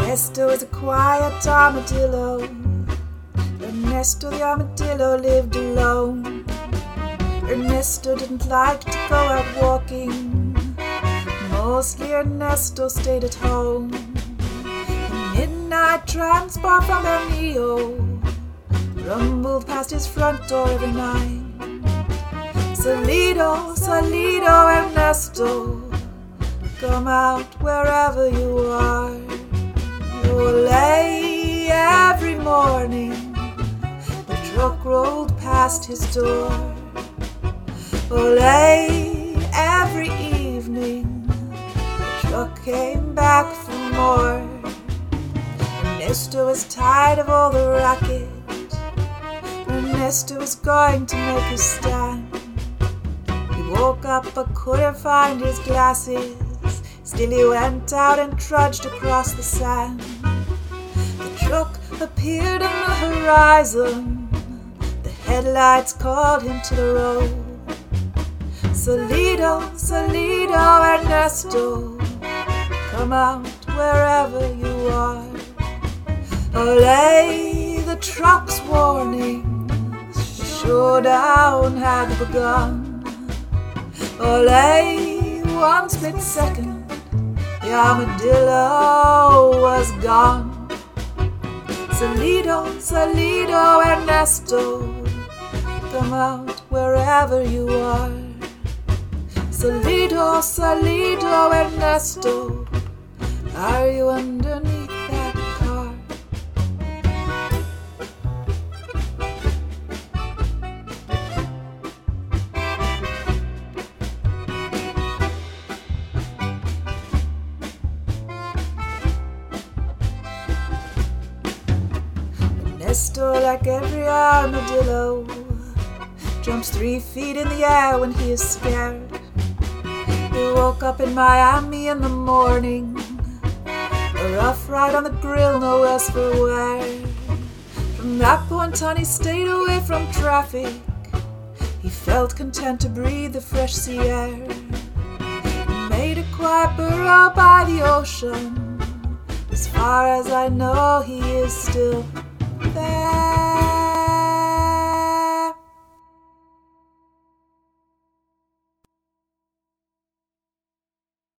Ernesto is a quiet armadillo. Ernesto the armadillo lived alone. Ernesto didn't like to go out walking. Mostly Ernesto stayed at home. A midnight transport from Borneo rumbled past his front door every night. Salido, Salido, Ernesto, come out wherever you are. Olé, every morning the truck rolled past his door. Olé, every evening the truck came back for more. Ernesto was tired of all the racket. Ernesto was going to make a stand. He woke up but couldn't find his glasses. Still he went out and trudged across the sand. The truck appeared on the horizon. The headlights called him to the road. Salido, Salido, Ernesto, come out wherever you are. Olé, the truck's warning, the showdown had begun. Olé, one split second, the armadillo was gone. Salido, Salido, Ernesto, come out wherever you are. Salido, Salido, Ernesto, are you underneath that car? Ernesto, like every armadillo, jumps 3 feet in the air when he is scared. He woke up in Miami in the morning, a rough ride on the grill, no else for wear. From that point on he stayed away from traffic. He felt content to breathe the fresh sea air. He made a quiet burrow by the ocean. As far as I know, he is still there.